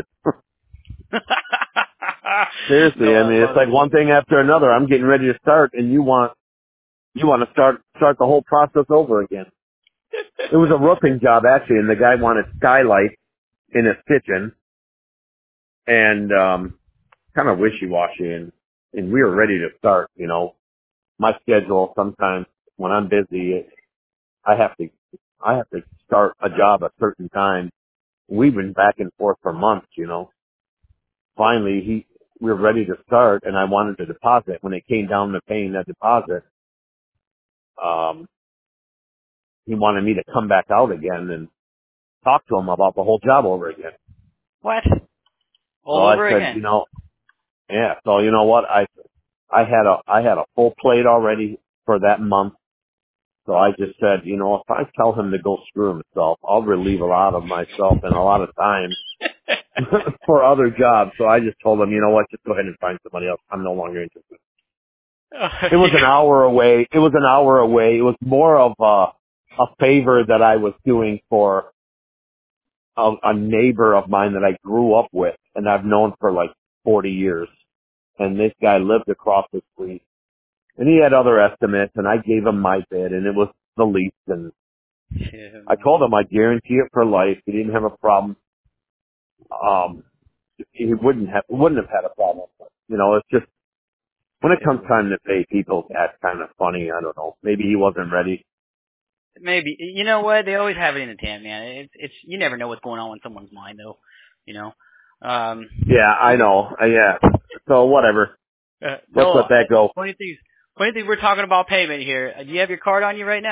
Seriously, No, I I mean, it's love like it. one thing after another. I'm getting ready to start, and you want you want to start start the whole process over again. It was a roofing job actually, and the guy wanted skylight in his kitchen, and um, kind of wishy washy, and and we were ready to start. You know, my schedule sometimes when I'm busy, I have to I have to start a job at a certain time. We've been back and forth for months. You know, finally he we were ready to start, and I wanted a deposit. When it came down to paying that deposit, um, he wanted me to come back out again and talk to him about the whole job over again. What? So All I over said, again. you know, yeah. So you know what? I I had a I had a full plate already for that month. So I just said, you know, if I tell him to go screw himself, I'll relieve a lot of myself and a lot of time for other jobs. So I just told him, you know what? Just go ahead and find somebody else. I'm no longer interested. It was an hour away. It was an hour away. It was more of a a favor that I was doing for a, a neighbor of mine that I grew up with and I've known for like forty years. And this guy lived across the street. And he had other estimates, and I gave him my bid, and it was the least. And Yeah, I man. told him I guarantee it for life. He didn't have a problem. Um, he wouldn't have wouldn't have had a problem. You know, it's just when it comes Yeah. time to pay people, that's kind of funny. I don't know. Maybe he wasn't ready. Maybe you know what? They always have it in the tan, man. It's it's you never know what's going on in someone's mind, though. You know. Um. Yeah, I know. Uh, yeah. So whatever. Uh, Let's no. let uh, that go. Funny thing. Funny thing. We're talking about payment here. Uh, Do you have your card on you right now?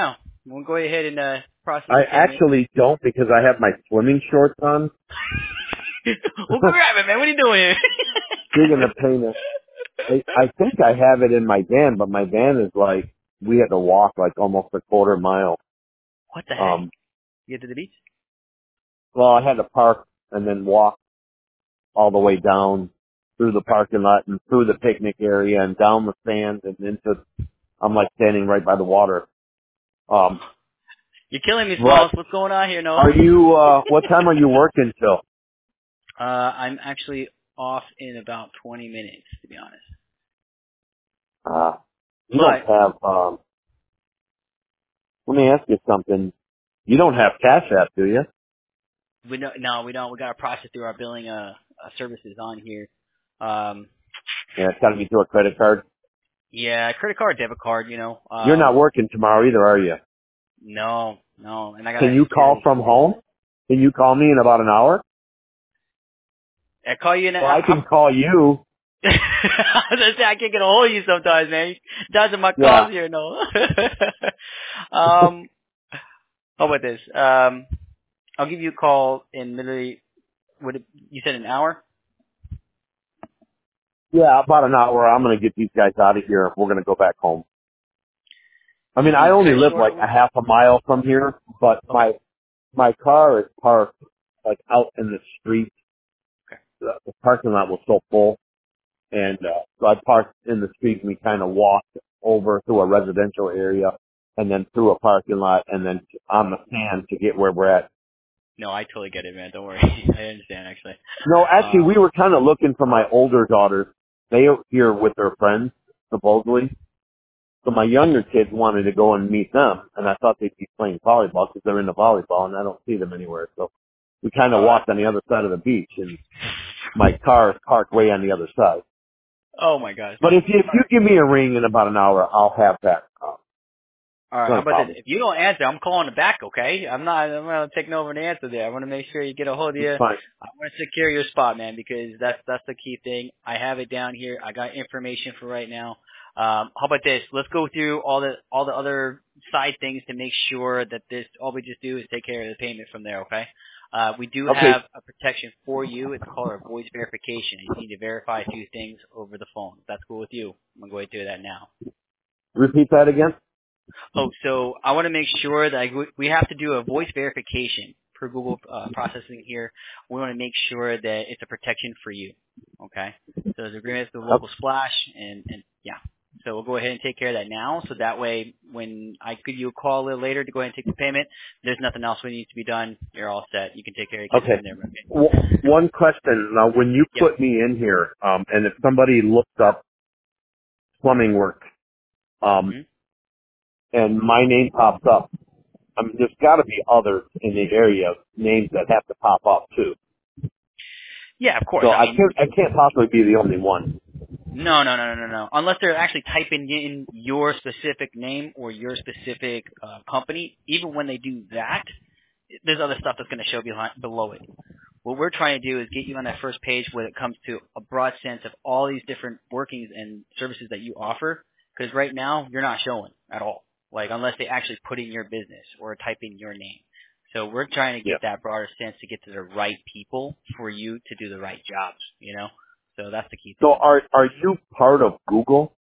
We'll go ahead and uh, process I the payment. actually don't because I have my swimming shorts on. We'll grab it, man. What are you doing here? Speaking of payment, I, I think I have it in my van, but my van is like, we had to walk like almost a quarter mile. What the heck? Um, You get to the beach? well, I had to park and then walk all the way down through the parking lot and through the picnic area and down the sands and into, I'm like standing right by the water. Um, You're killing me, but Smalls. What's going on here, are Noah? you, uh, what time are you working till? uh, I'm actually off in about twenty minutes, to be honest. Uh, you don't But have, um, let me ask you something. You don't have Cash App, do you? we don't. No, we don't. We got to process through our billing uh, uh services on here. Um, Yeah, it's got to be through a credit card. yeah, credit card, debit card. You know. You're not Um, working tomorrow either, are you? no, no, and I Can gotta you call security. from home? Can you call me in about an hour? I call you in. Well, I I'm, can call you. I was gonna say I can't get a hold of you sometimes, man. You dodging my calls Yeah. here, no. um, how about this? Um, I'll give you a call in literally. Would it, you said an hour? Yeah, about an hour. I'm going to get these guys out of here. We're going to go back home. I mean, I You only finish live your like order? a half a mile from here, but Okay. my, my car is parked like out in the street. Okay. The, the parking lot was so full. And, uh, so I parked in the street and we kind of walked over through a residential area and then through a parking lot and then on the sand to get where we're at. No, I totally get it, man. Don't worry. I understand, actually. No, actually, Uh, we were kind of looking for my older daughters. They are here with their friends, supposedly. So my younger kids wanted to go and meet them, and I thought they'd be playing volleyball because they're into volleyball, and I don't see them anywhere. So we kind of uh, walked on the other side of the beach, and my car is parked way on the other side. oh my gosh, But man. if you, if All you right. give me a ring in about an hour, I'll have that. Uh, All right. How no about this? problem. If you don't answer, I'm calling it back, okay? I'm not, I'm not taking over the answer there. I want to make sure you get a hold of It's you. fine. I want to secure your spot, man, because that's, that's the key thing. I have it down here. I got information for right now. Um, how about this? Let's go through all the, all the other side things to make sure that this, all we just do is take care of the payment from there, okay? Uh, we do Okay, have a protection for you. It's called a voice verification. You need to verify a few things over the phone. If that's cool with you, I'm going to go ahead and do that now. repeat that again. Oh, so I want to make sure that I, we have to do a voice verification per Google uh, processing here. We want to make sure that it's a protection for you. Okay? So there's agreements with the Oh, local splash, and, and yeah. So we'll go ahead and take care of that now. So that way, when I give you a call a little later to go ahead and take the payment, there's nothing else we need to be done. You're all set. You can take care of your kids okay. from there. Okay? W- one question. Now, when you Yep. put me in here, um, and if somebody looks up plumbing work, um, hmm and my name pops up, I mean, there's got to be others in the area, names that have to pop up too. Yeah, of course. So I I mean, can't, I can't possibly be the only one. No, no, no, no, no, no. Unless they're actually typing in your specific name or your specific uh, company. Even when they do that, there's other stuff that's going to show behind, below it. What we're trying to do is get you on that first page when it comes to a broad sense of all these different workings and services that you offer. Because right now, you're not showing at all. Like, unless they actually put in your business or type in your name. So we're trying to Yeah. get that broader sense to get to the right people for you to do the right jobs, you know? So that's the key So thing. are, are you part of Google?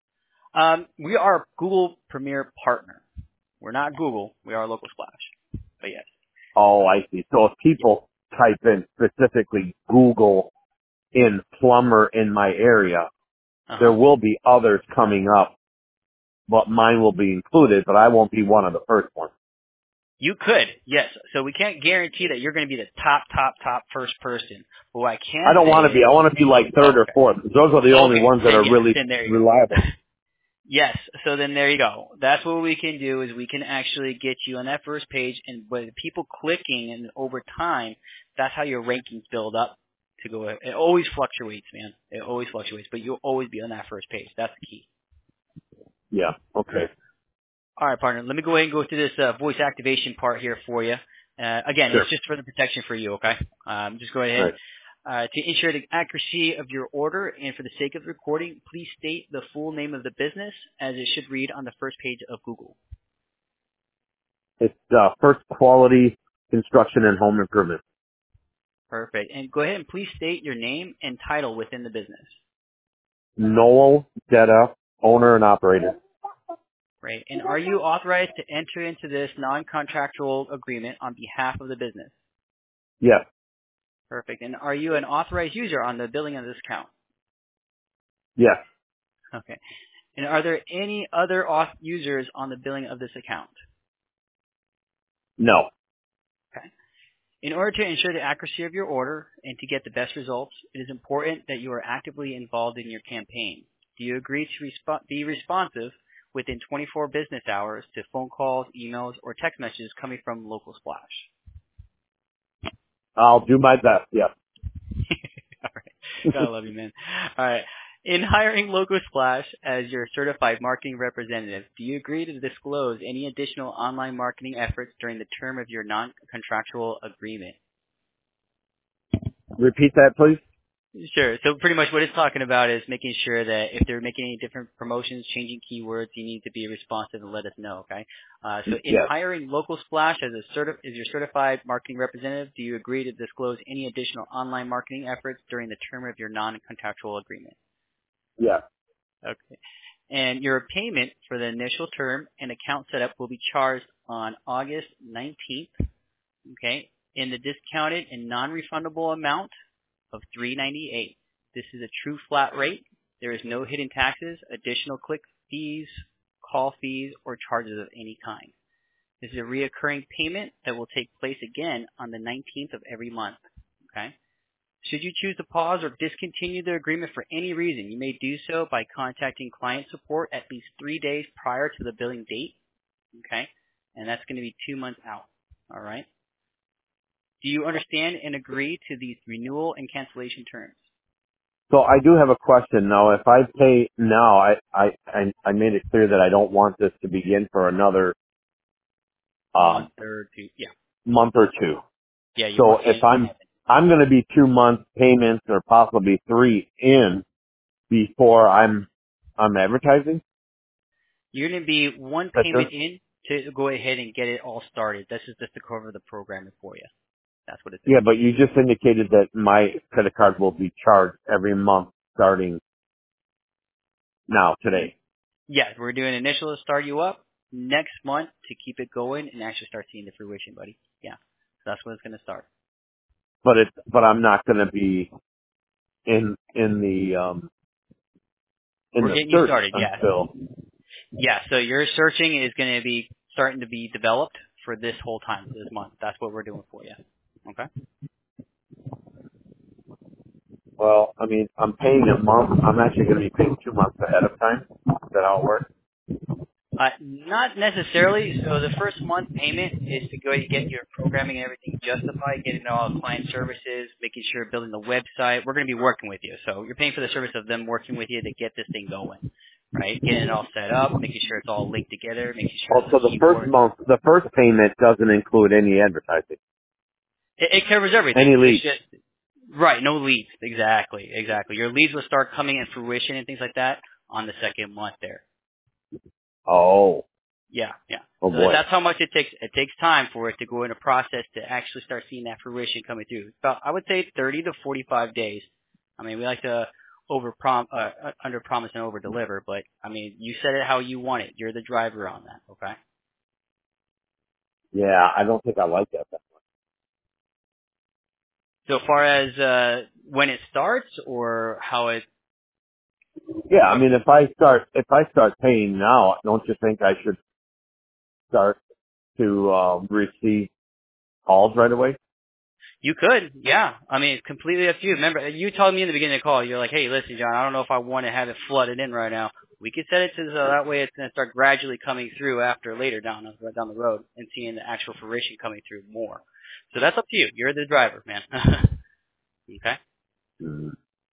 Um, we are a Google Premier partner. We're not Google. We are a local splash. But yes. Oh, I see. So if Yep. people type in specifically Google in plumber in my area, there Uh-huh. will be others coming up, but mine will be included, but I won't be one of the first ones. You could, yes. So we can't guarantee that you're going to be the top, top, top first person. But what I I can don't say want to be. is, I want to be like oh, third or okay. fourth. Those are the only Okay, ones that then are yes, really then there you go. reliable. Yes, so then there you go. That's what we can do is we can actually get you on that first page, and with people clicking and over time, that's how your rankings build up to go. It always fluctuates, man. It always fluctuates, but you'll always be on that first page. That's the key. Yeah. Okay. All right, partner. Let me go ahead and go through this uh, voice activation part here for you. Uh, again, Sure. it's just for the protection for you, okay? Um, just go All ahead. right. Uh, to ensure the accuracy of your order and for the sake of the recording, please state the full name of the business as it should read on the first page of Google. It's uh, First Quality Construction and Home Improvement. Perfect. And go ahead and please state your name and title within the business. Noel Detta, owner and operator. Right. And are you authorized to enter into this non-contractual agreement on behalf of the business? Yes. Perfect. And are you an authorized user on the billing of this account? Yes. Okay. And are there any other auth users on the billing of this account? No. Okay. In order to ensure the accuracy of your order and to get the best results, it is important that you are actively involved in your campaign. Do you agree to resp- be responsive within twenty-four business hours to phone calls, emails, or text messages coming from Local Splash? I'll do my best. Yes. All right. Gotta love you, man. All right. In hiring Local Splash as your certified marketing representative, do you agree to disclose any additional online marketing efforts during the term of your non-contractual agreement? Repeat that, please. Sure. So pretty much what it's talking about is making sure that if they're making any different promotions, changing keywords, you need to be responsive and let us know, okay? Uh, so in Yes. hiring Local Splash as a certi- as your certified marketing representative, do you agree to disclose any additional online marketing efforts during the term of your non-contractual agreement? Yes. Okay. And your payment for the initial term and account setup will be charged on August nineteenth, okay, in the discounted and non-refundable amount of three ninety-eight. This is a true flat rate. There is no hidden taxes, additional click fees, call fees, or charges of any kind. This is a reoccurring payment that will take place again on the nineteenth of every month. Okay? Should you choose to pause or discontinue the agreement for any reason, you may do so by contacting client support at least three days prior to the billing date. Okay? And that's going to be two months out. All right? Do you understand and agree to these renewal and cancellation terms? So I do have a question now. If I pay now, I, I, I, I made it clear that I don't want this to begin for another um, Month or two. Yeah. month or two. Yeah. You So want, if I'm, I'm going to be two month payments or possibly three in before I'm, I'm advertising. you're going to be one That's payment it? in to go ahead and get it all started. This is just to cover the programming for you. That's what it's Yeah, but indicating. you just indicated that my credit card will be charged every month starting now, today. Yeah, we're doing initial to start you up next month to keep it going and actually start seeing the fruition, buddy. Yeah. So that's when it's going to start. But it's, but I'm not going to be in, in the, um, in We're the getting you search started. Yeah. until, Yeah. So your searching is going to be starting to be developed for this whole time, for this month. That's what we're doing for you. Okay. well, I mean, I'm paying a month. I'm actually going to be paying two months ahead of time. Is that how it works? Uh, not necessarily. So the first month payment is to go and get your programming and everything justified, getting all the client services, making sure building the website. We're going to be working with you. So you're paying for the service of them working with you to get this thing going, right? Getting it all set up, making sure it's all linked together, making sure Also, the the first keyboard. month, the first payment doesn't include any advertising, It, it covers everything. any It's leads. just, right, no leads. Exactly, exactly. Your leads will start coming in fruition and things like that on the second month there. Oh, Yeah, yeah. oh So boy. that's how much it takes. It takes time for it to go in a process to actually start seeing that fruition coming through. About, I would say thirty to forty-five days. I mean, we like to over prom, uh, under promise and over deliver, but I mean, you said it how you want it. You're the driver on that, okay? Yeah, I don't think I like that. So far as uh when it starts or how it. Yeah, I mean, if I start, if I start paying now, don't you think I should start to uh, receive calls right away? You could, yeah. I mean, it's completely up to you. Remember, you told me in the beginning of the call, you're like, hey, listen, John, I don't know if I want to have it flooded in right now. We could set it to so that way it's going to start gradually coming through after later down the, down the road and seeing the actual fruition coming through more. So that's up to you. You're the driver, man. Okay? Mm.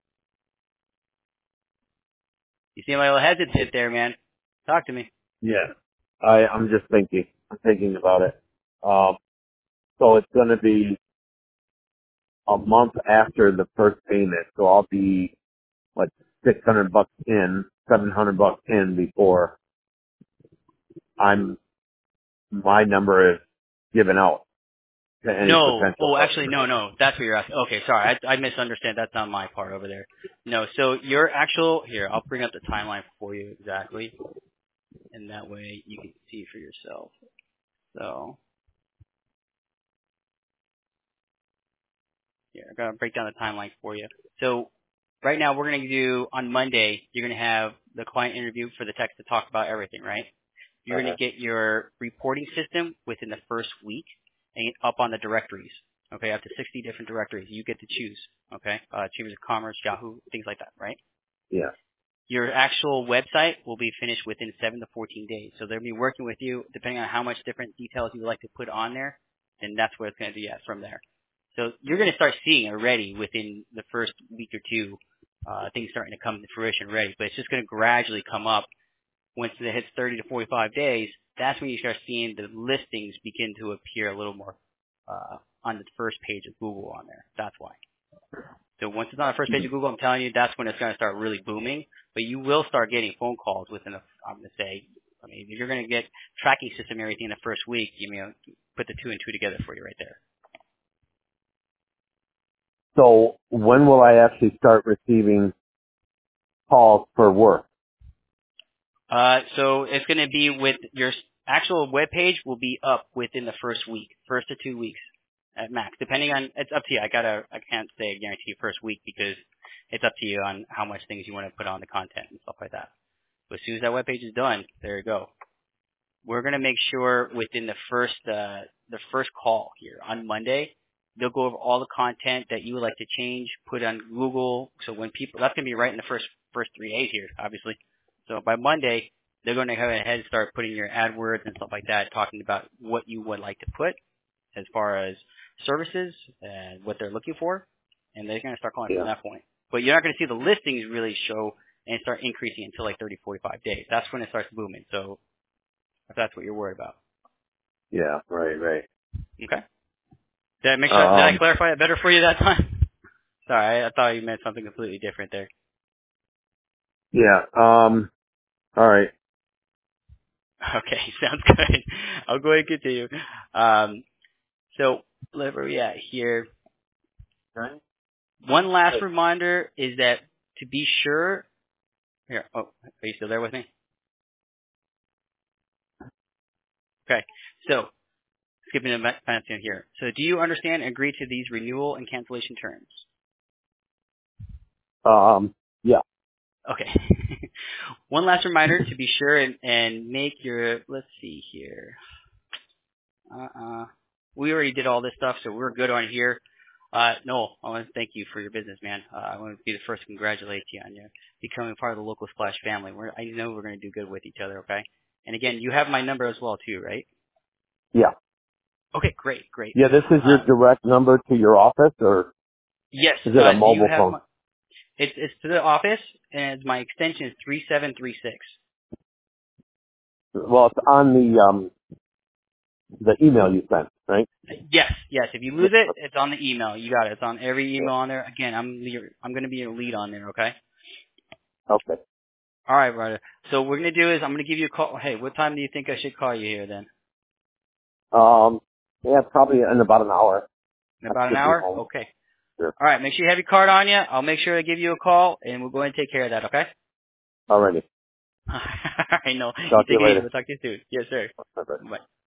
You seem a little hesitant there, man. Talk to me. Yeah, I, I'm just thinking. I'm thinking about it. Um, so it's going to be a month after the first payment, so I'll be like six hundred bucks in, seven hundred bucks in before I'm my number is given out to any No. potential Oh, customer. actually, no, no. That's what you're asking. Okay, sorry. I, I misunderstand. That's not my part over there. No. So your actual here, I'll bring up the timeline for you exactly, and that way you can see for yourself. So here, I'm gonna break down the timeline for you. So right now, we're gonna do on Monday. You're gonna have the client interview for the text to talk about everything, right? You're Uh-huh. going to get your reporting system within the first week and up on the directories. Okay, up to sixty different directories. You get to choose. Okay, uh, Chambers of Commerce, Yahoo, things like that, right? Yeah. Your actual website will be finished within seven to fourteen days. So they'll be working with you depending on how much different details you would like to put on there. Then that's where it's going to be at from there. So you're going to start seeing already within the first week or two, uh, things starting to come to fruition ready. But it's just going to gradually come up. Once it hits thirty to forty-five days, that's when you start seeing the listings begin to appear a little more uh, on the first page of Google on there. That's why. So once it's on the first page of Google, I'm telling you, that's when it's going to start really booming. But you will start getting phone calls within, a, I'm going to say, I mean, if you're going to get tracking system and everything in the first week, you know, put the two and two together for you right there. So when will I actually start receiving calls for work? Uh, so it's going to be with your actual web page will be up within the first week, first to two weeks at max, depending on, it's up to you. I gotta, I can't say guarantee first week because it's up to you on how much things you want to put on the content and stuff like that. But as soon as that web page is done, there you go. We're going to make sure within the first, uh, the first call here on Monday, they'll go over all the content that you would like to change, put on Google. So when people, that's going to be right in the first, first three days here, obviously. So by Monday, they're going to go ahead and start putting your AdWords and stuff like that, talking about what you would like to put as far as services and what they're looking for. And they're going to start calling Yeah. from that point. But you're not going to see the listings really show and start increasing until like thirty, forty-five days. That's when it starts booming. So if that's what you're worried about. Yeah, right, right. Okay. Did I make sure, did I Um, clarify it better for you that time? Sorry, I, I thought you meant something completely different there. yeah, um, all right. Okay, sounds good. I'll go ahead and continue. Um, so, where are we at here? Right. One last reminder is that to be sure, here, oh, are you still there with me? Okay, so, skipping a minute here. So, do you understand and agree to these renewal and cancellation terms? Um, yeah. Okay. One last reminder to be sure and, and make your, let's see here. Uh-uh. We already did all this stuff, so we're good on here. Uh, no, I want to thank you for your business, man. Uh, I want to be the first to congratulate you on your becoming part of the Local Splash family. We're, I know we're going to do good with each other, okay? And again, you have my number as well, too, right? Yeah. Okay, great, great. Yeah, this is your Uh, direct number to your office, or yes, is it uh, a do you mobile have phone? my, it's, it's to the office, and my extension is three seven three six. Well, it's on the, um, the email you sent, right? Yes, yes. If you Yeah. lose it, it's on the email. You got it. It's on every email on there. Again, I'm your, I'm going to be your lead on there. Okay. Okay. All right, brother. So what we're going to do is I'm going to give you a call. Hey, what time do you think I should call you here then? Um, yeah, probably in about an hour. In I about an should be hour? home. Okay. Sure. All right. Make sure you have your card on you. I'll make sure to give you a call, and we'll go ahead and take care of that. Okay. Alrighty. I know. You Talk to take you it easy. later. We'll talk to you soon. Yes, sir. Bye-bye. Bye.